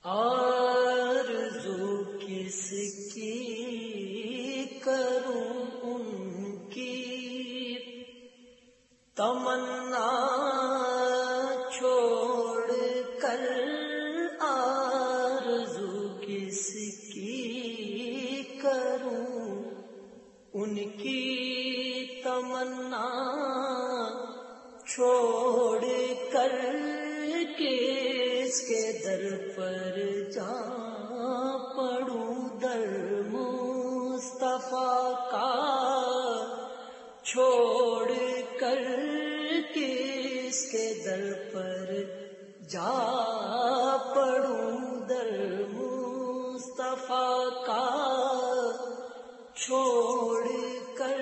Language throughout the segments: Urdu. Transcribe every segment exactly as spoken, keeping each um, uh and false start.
آرزو کس کی کروں ان کی تمنا چھوڑ کر، آرزو کس کی کروں ان کی تمنا چھوڑ کر، کس کے در پر جا پڑوں، در مصطفیٰ کا چھوڑ کر، کس کے در پر جا پڑوں، در مصطفیٰ کا چھوڑ کر،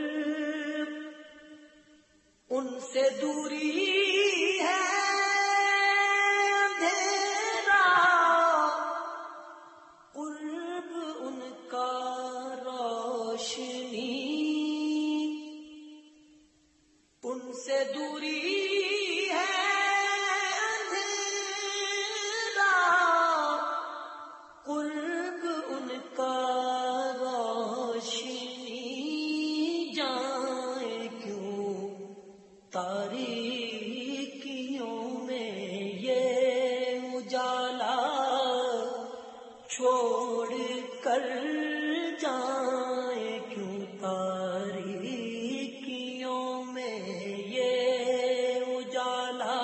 ان سے دوری ہے اندھیرا، قرب ان کا روشنی، ان سے دوری ہے اندھیرا، قرب ان کا تاریکیوں میں یہ اجالا چھوڑ کر جائیں کیوں، تاریکیوں میں یہ اجالا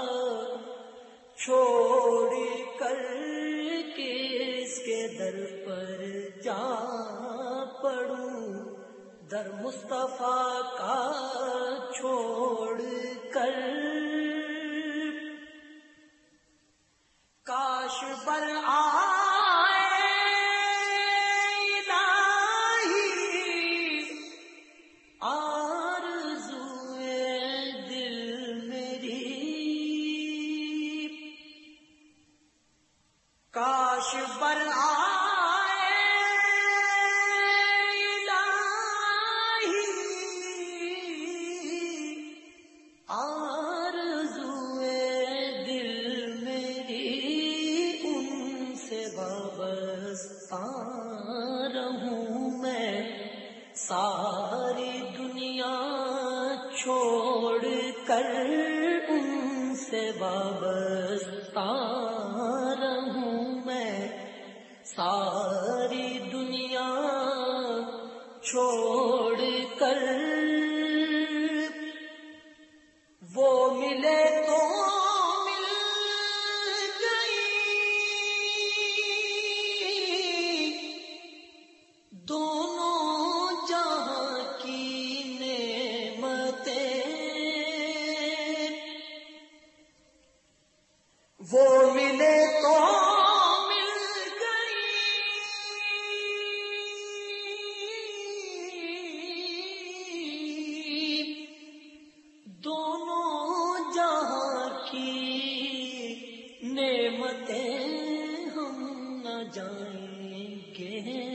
چھوڑ کر، کس کے در پر جا پڑوں، در مصطفیٰ کا چھوڑ کر، کاش بر آئے الہی آرزوئے دل میری، کاش بر آئے رہوں میں، ساری دنیا چھوڑ کر ان سے وابستہ رہوں میں، ساری دنیا چھوڑ کر، وہ ملے تو دونوں جہاں کی نعمتیں، وہ ملے تو مل گئی، دونوں جہاں کی نعمتیں ہم نہ جائیں گے